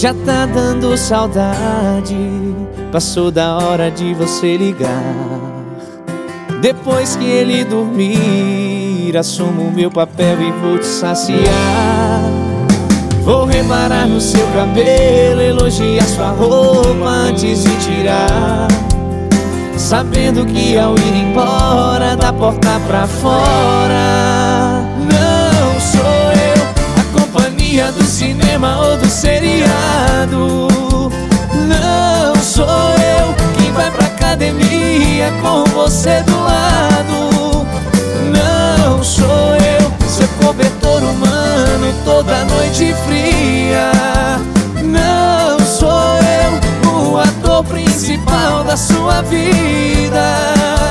Já tá dando saudade, passou da hora de você ligar. Depois que ele dormir, assumo meu papel e vou te saciar. Vou reparar no seu cabelo, elogiar sua roupa antes de tirar, sabendo que ao ir embora da porta pra fora, não sou eu a companhia do cinema ou do seriado. Não sou eu quem vai pra academia com você do lado. Não sou eu seu cobertor humano toda noite fria. Não sou eu o ator principal da sua vida.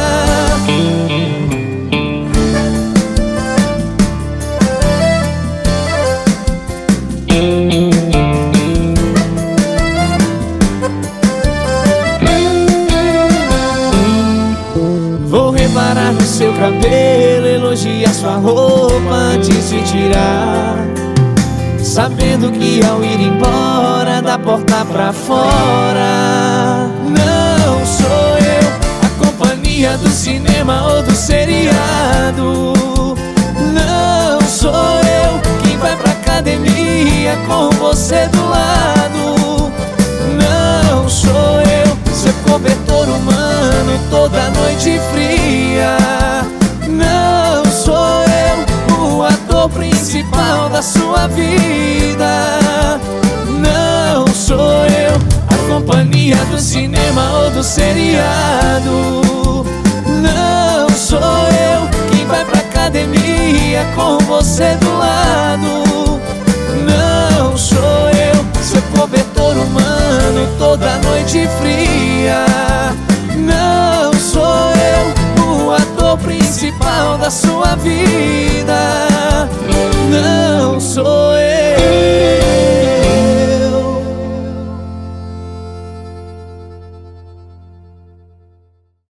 Vou reparar no seu cabelo, elogiar sua roupa antes de tirar, sabendo que ao ir embora da porta pra fora, não sou eu a companhia do cinema ou do seriado. Não sou eu quem vai pra academia com você do lado. Não sou eu seu cobertor humano toda noite fria. Não sou eu o ator principal da sua vida. Não sou eu a companhia do cinema ou do seriado. Não sou eu quem vai pra academia com você do lado. Não sou eu seu cobertor humano toda noite fria. Não sou eu o ator principal da sua vida. Não